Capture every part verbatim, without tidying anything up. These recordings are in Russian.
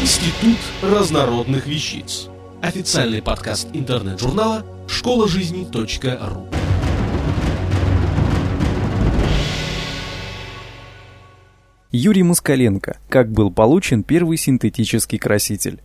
Институт разнородных вещиц. Официальный подкаст интернет-журнала школа жизни точка ру. Юрий Москаленко. Как был получен первый синтетический краситель?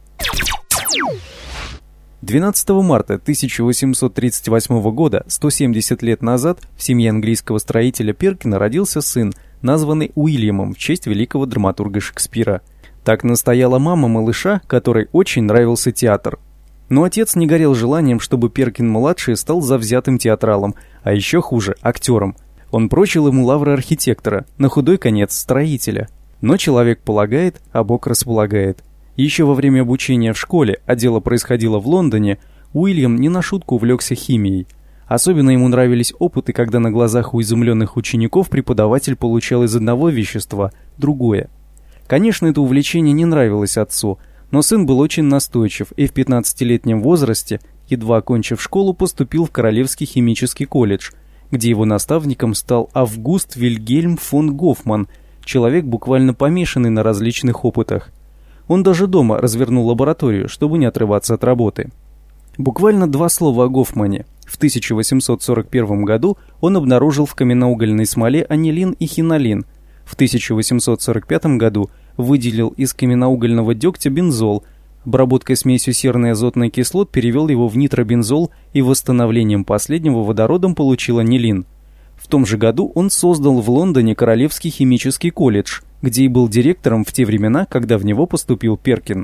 двенадцатого марта тысяча восемьсот тридцать восьмого года, сто семьдесят лет назад, в семье английского строителя Перкина родился сын, названный Уильямом в честь великого драматурга Шекспира. Так настояла мама малыша, которой очень нравился театр. Но отец не горел желанием, чтобы Перкин-младший стал завзятым театралом, а еще хуже – актером. Он прочил ему лавры архитектора, на худой конец строителя. Но человек полагает, а Бог располагает. Еще во время обучения в школе, а дело происходило в Лондоне, Уильям не на шутку увлекся химией. Особенно ему нравились опыты, когда на глазах у изумленных учеников преподаватель получал из одного вещества другое. Конечно, это увлечение не нравилось отцу, но сын был очень настойчив и в пятнадцатилетнем возрасте, едва окончив школу, поступил в Королевский химический колледж, где его наставником стал Август Вильгельм фон Гофман, человек, буквально помешанный на различных опытах. Он даже дома развернул лабораторию, чтобы не отрываться от работы. Буквально два слова о Гофмане. В тысяча восемьсот сорок первом году он обнаружил в каменноугольной смоле анилин и хинолин. В тысяча восемьсот сорок пятом году выделил из каменноугольного дегтя бензол, обработкой смесью серной азотной кислот перевел его в нитробензол и восстановлением последнего водородом получил анилин. В том же году он создал в Лондоне Королевский химический колледж, где и был директором в те времена, когда в него поступил Перкин.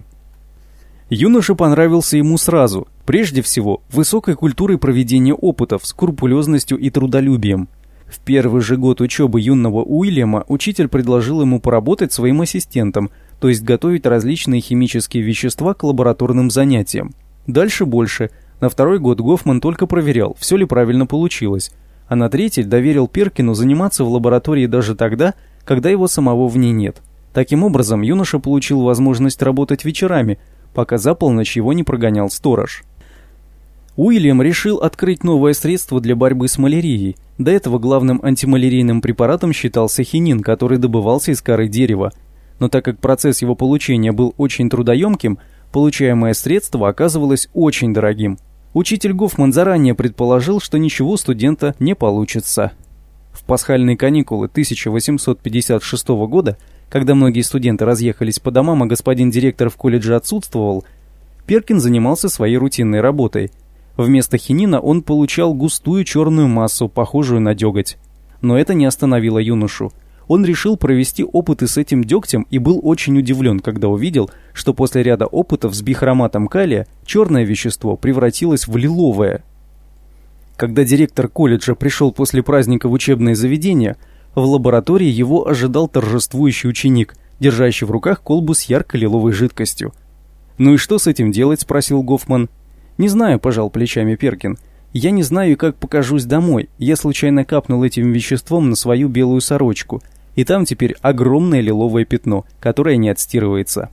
Юноша понравился ему сразу, прежде всего, высокой культурой проведения опытов, скрупулезностью и трудолюбием. В первый же год учебы юного Уильяма учитель предложил ему поработать своим ассистентом, то есть готовить различные химические вещества к лабораторным занятиям. Дальше больше. На второй год Гофман только проверял, все ли правильно получилось, а на третий доверил Перкину заниматься в лаборатории даже тогда, когда его самого в ней нет. Таким образом, юноша получил возможность работать вечерами, пока за полночь его не прогонял сторож. Уильям решил открыть новое средство для борьбы с малярией. До этого главным антималярийным препаратом считался хинин, который добывался из коры дерева. Но так как процесс его получения был очень трудоемким, получаемое средство оказывалось очень дорогим. Учитель Гофман заранее предположил, что ничего у студента не получится. В пасхальные каникулы тысяча восемьсот пятьдесят шестого года, когда многие студенты разъехались по домам, а господин директор в колледже отсутствовал, Перкин занимался своей рутинной работой. Вместо хинина он получал густую черную массу, похожую на деготь. Но это не остановило юношу. Он решил провести опыты с этим дегтем и был очень удивлен, когда увидел, что после ряда опытов с бихроматом калия черное вещество превратилось в лиловое. Когда директор колледжа пришел после праздника в учебное заведение, в лаборатории его ожидал торжествующий ученик, держащий в руках колбу с ярко-лиловой жидкостью. «Ну и что с этим делать?» – спросил Гофман. «Не знаю», – пожал плечами Перкин. «Я не знаю, как покажусь домой. Я случайно капнул этим веществом на свою белую сорочку, и там теперь огромное лиловое пятно, которое не отстирывается».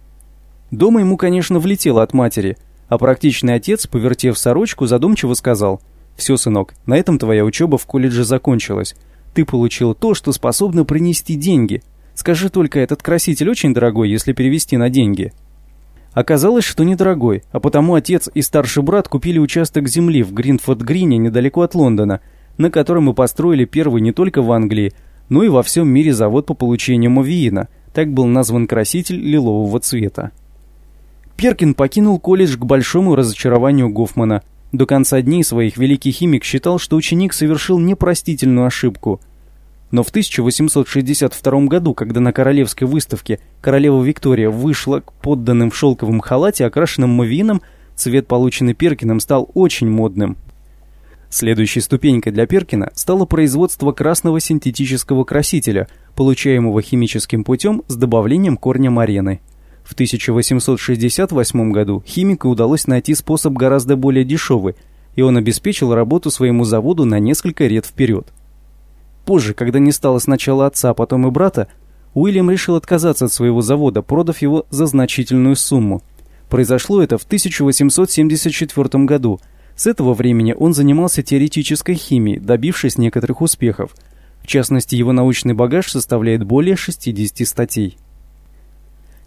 Дома ему, конечно, влетело от матери, а практичный отец, повертев сорочку, задумчиво сказал: «Все, сынок, на этом твоя учеба в колледже закончилась. Ты получил то, что способно принести деньги. Скажи только, этот краситель очень дорогой, если перевести на деньги?» Оказалось, что недорогой, а потому отец и старший брат купили участок земли в Гринфорд-Грине недалеко от Лондона, на котором и построили первый не только в Англии, но и во всем мире завод по получению мовеина. Так был назван краситель лилового цвета. Перкин покинул колледж к большому разочарованию Гофмана. До конца дней своих великий химик считал, что ученик совершил непростительную ошибку. Но в тысяча восемьсот шестьдесят втором году, когда на королевской выставке королева Виктория вышла к подданным в шелковом халате, окрашенном мовеином, цвет, полученный Перкиным, стал очень модным. Следующей ступенькой для Перкина стало производство красного синтетического красителя, получаемого химическим путем с добавлением корня морены. В тысяча восемьсот шестьдесят восьмом году химику удалось найти способ гораздо более дешевый, и он обеспечил работу своему заводу на несколько лет вперед. Позже, когда не стало сначала отца, а потом и брата, Уильям решил отказаться от своего завода, продав его за значительную сумму. Произошло это в тысяча восемьсот семьдесят четвёртом году. С этого времени он занимался теоретической химией, добившись некоторых успехов. В частности, его научный багаж составляет более шестидесяти статей.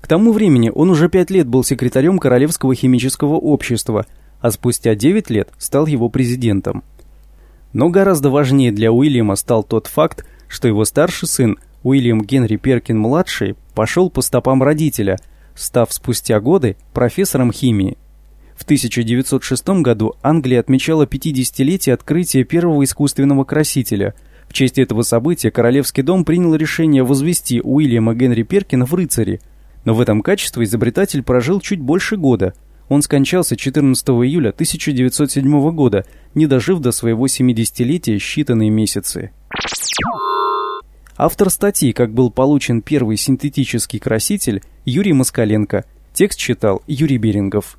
К тому времени он уже пять лет был секретарем Королевского химического общества, а спустя девять лет стал его президентом. Но гораздо важнее для Уильяма стал тот факт, что его старший сын, Уильям Генри Перкин-младший, пошел по стопам родителя, став спустя годы профессором химии. В тысяча девятьсот шестом году Англия отмечала пятидесятилетие открытия первого искусственного красителя. В честь этого события Королевский дом принял решение возвести Уильяма Генри Перкина в рыцари. Но в этом качестве изобретатель прожил чуть больше года. Он скончался четырнадцатого июля тысяча девятьсот седьмого года, не дожив до своего семидесятилетия считанные месяцы. Автор статьи «Как был получен первый синтетический краситель» Юрий Москаленко. Текст читал Юрий Берингов.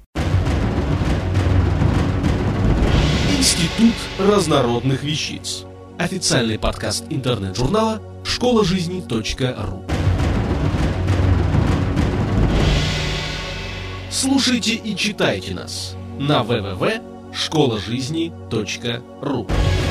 Институт разнородных вещиц. Официальный подкаст интернет-журнала школа жизни точка ру. Слушайте и читайте нас на дабл ю дабл ю дабл ю точка школа жизни точка ру.